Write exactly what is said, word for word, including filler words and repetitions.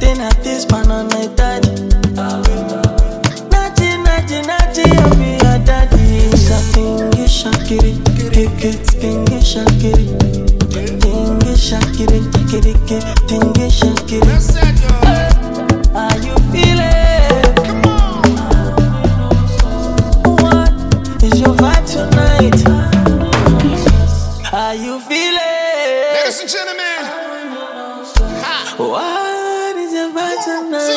everything at this man on my daddy. Naji, Naji, Naji, I'll be your daddy. Satingi shakiri, kiki, tingi shakiri, tingi shakiri, kiki, tingi shakiri. How you feeling? Come on. What is your vibe tonight? How you feeling? Ladies and gentlemen. Ha. What is your vibe tonight?